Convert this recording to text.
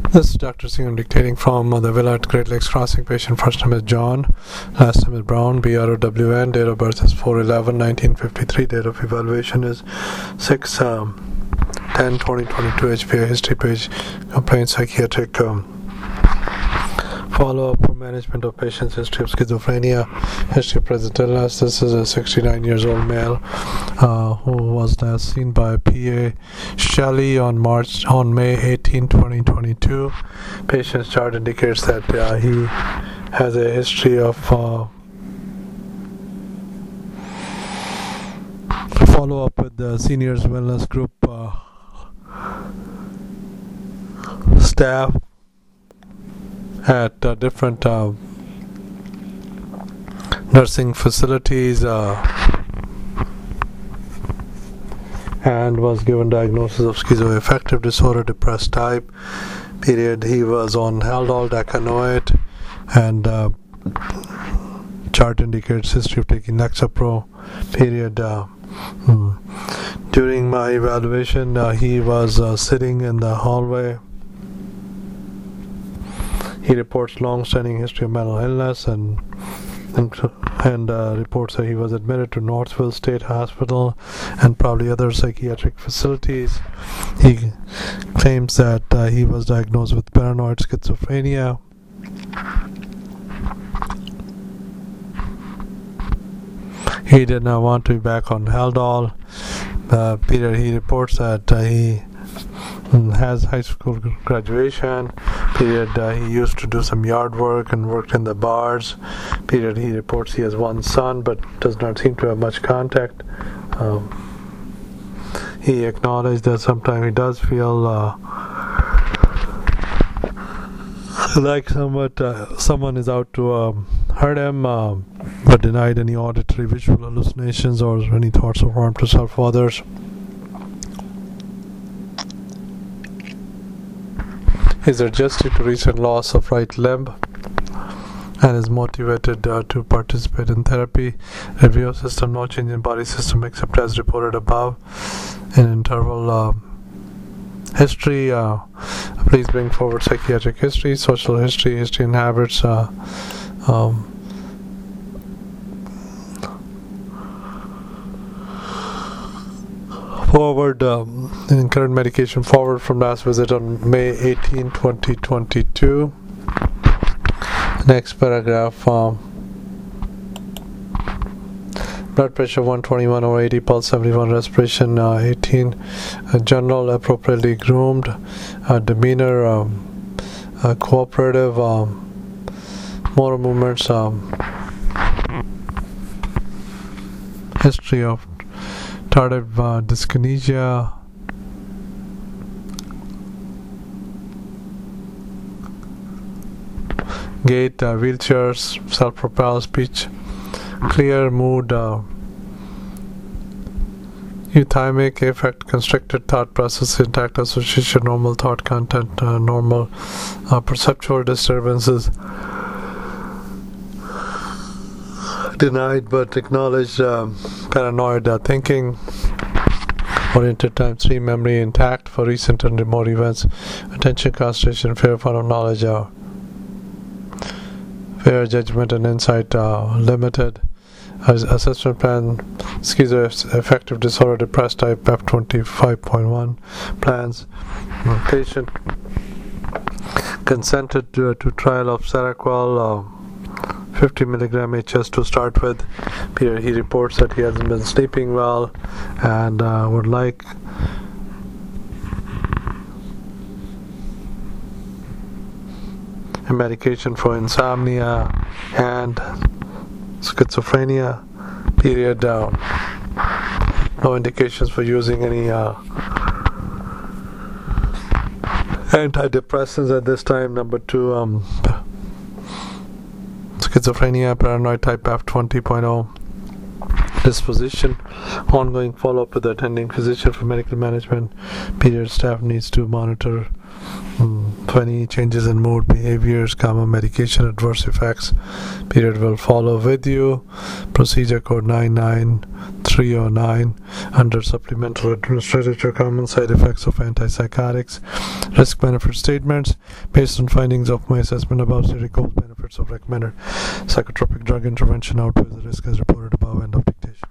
This is Dr. Singh. I'm dictating from the villa at Great Lakes Crossing. Patient first name is John, last name is Brown, BROWN. Date of birth is 4/11/1953. Date of evaluation is 6/10/2022. HPA history page. Complaint psychiatric follow-up for management of patient's history of schizophrenia, history of present illness. This is a 69 years old male who was last seen by PA Shelley on May 18, 2022. Patient's chart indicates that he has a history of follow-up with the seniors wellness group staff at different nursing facilities and was given diagnosis of schizoaffective disorder, depressed type. Period. He was on Haldol, Decanoate, and chart indicates history of taking Lexapro. Period. During my evaluation, he was sitting in the hallway. He reports long-standing history of mental illness and reports that he was admitted to Northville State Hospital and probably other psychiatric facilities. He claims that he was diagnosed with paranoid schizophrenia. He did not want to be back on Haldol. Period. He reports that he has high school graduation. Period. He used to do some yard work and worked in the bars. Period. He reports he has one son but does not seem to have much contact. He acknowledged that sometimes he does feel like someone is out to hurt him, but denied any auditory visual hallucinations or any thoughts of harm to self or others. Is adjusted to recent loss of right limb and is motivated to participate in therapy. Review of system, no change in body system except as reported above. In interval history, please bring forward psychiatric history, social history, history and habits. Forward in current medication forward from last visit on May 18, 2022. Next paragraph. Blood pressure 121/80, pulse 71, respiration 18, general appropriately groomed, demeanor cooperative, motor movements, history of tardive dyskinesia, gait, wheelchairs, self-propelled speech, clear mood, euthymic effect, constricted thought process, intact association, normal thought content, normal perceptual disturbances, denied but acknowledged paranoid thinking, oriented time 3, memory intact for recent and remote events, attention, concentration, fear, fun of knowledge, fair judgment and insight limited. Assessment plan, schizoaffective disorder, depressed type, F25.1 plans. Patient consented to trial of Seroquel 50 milligram HS to start with. Here he reports that he hasn't been sleeping well and would like a medication for insomnia and schizophrenia. Period. No indications for using any antidepressants at this time. Number 2, schizophrenia, paranoid type F20.0. Disposition, ongoing follow-up with the attending physician for medical management. Period. Staff needs to monitor For any changes in mood, behaviors, common medication adverse effects, period will follow with you. Procedure code 99309 under supplemental administrative common side effects of antipsychotics. Risk benefit statements. Based on findings of my assessment above, study benefits of recommended psychotropic drug intervention outweighs the risk as reported above. End of dictation.